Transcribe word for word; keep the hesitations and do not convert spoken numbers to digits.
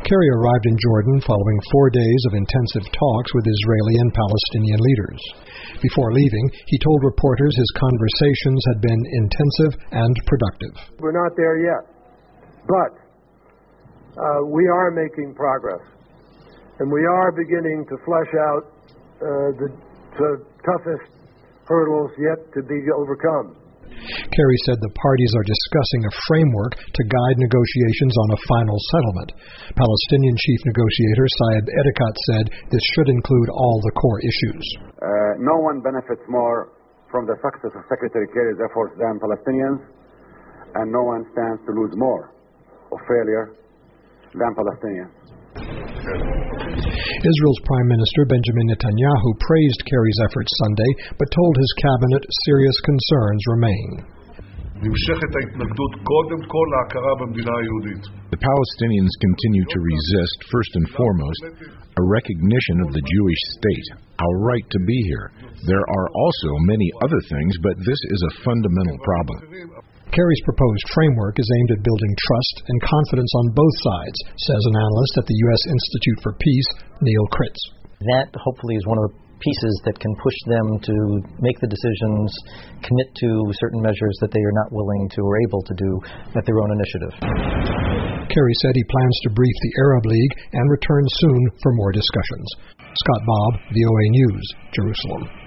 Kerry arrived in Jordan following four days of intensive talks with Israeli and Palestinian leaders. Before leaving, he told reporters his conversations had been intensive and productive. We're not there yet, but uh, we are making progress, and we are beginning to flesh out uh, the, the toughest hurdles yet to be overcome. Kerry said the parties are discussing a framework to guide negotiations on a final settlement. Palestinian chief negotiator Saeb Erekat said this should include all the core issues. Uh, no one benefits more from the success of Secretary Kerry's efforts than Palestinians, and no one stands to lose more of failure than Palestinians. Israel's Prime Minister Benjamin Netanyahu praised Kerry's efforts Sunday, but told his cabinet serious concerns remain. The Palestinians continue to resist, first and foremost, a recognition of the Jewish state, our right to be here. There are also many other things, but this is a fundamental problem. Kerry's proposed framework is aimed at building trust and confidence on both sides, says an analyst at the U S Institute for Peace, Neil Kritz. That hopefully is one of the pieces that can push them to make the decisions, commit to certain measures that they are not willing to or able to do at their own initiative. Kerry said he plans to brief the Arab League and return soon for more discussions. Scott Bobb, V O A News, Jerusalem.